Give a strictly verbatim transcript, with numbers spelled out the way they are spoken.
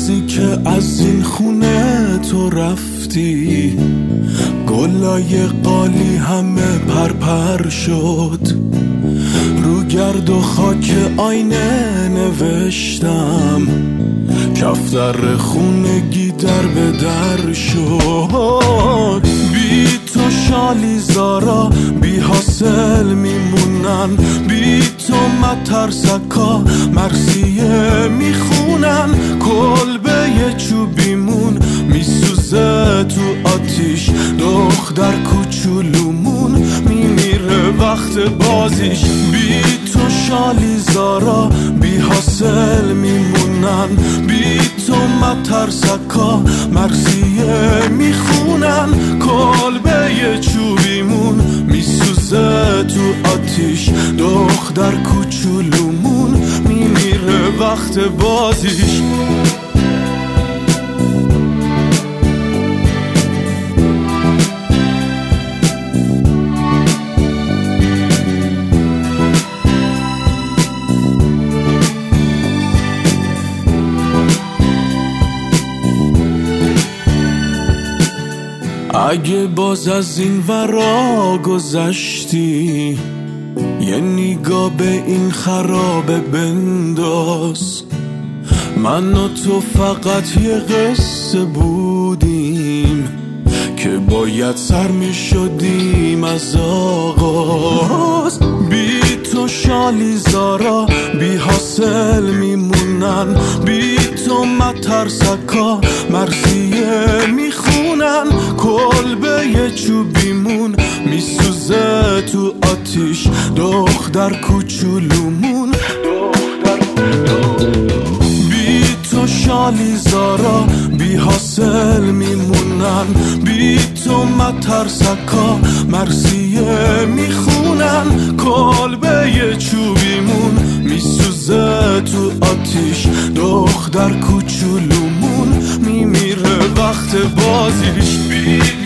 روزی که از این خونه تو رفتی، گلای قالی همه پرپر شد. رو گرد و خاک آینه نوشتم، کفتر خونگی در به در شد. بی تو شالی زارا بی حاصل میمونن، بی تو مترسکا مرثیه میخونن. کلبه یه چوبیمون میسوزه تو آتیش، دختر کوچولومون میمیره وقت بازیش. بی تو شالی زارا بی حاصل میمونن، بی تو مترسکا مرثیه میخونن. کلبه یه چوبیمون میسوزه تو آتیش، دختر کوچولومون میمیره وقت بازیش. اگه باز از این ورا گذشتی، یه نگاه به این خرابه بنداز. من و تو فقط یه قصه بودیم که باید سر می شدیم از آغاز. بی تو شالی زارا بی حاصل میمونن، بی تو مترسکا مرثیه میخونن. کلبه یه چوبیمون میسوزه تو آتیش، دختر کوچولومون. بی تو شالی زارا بی حاصل میمونن، بی تو مترسکا مرثیه میخونن. کلبه یه چوبیمون میسوزه تو آتیش، دختر کوچولومون میمیره وقت بازیش. بی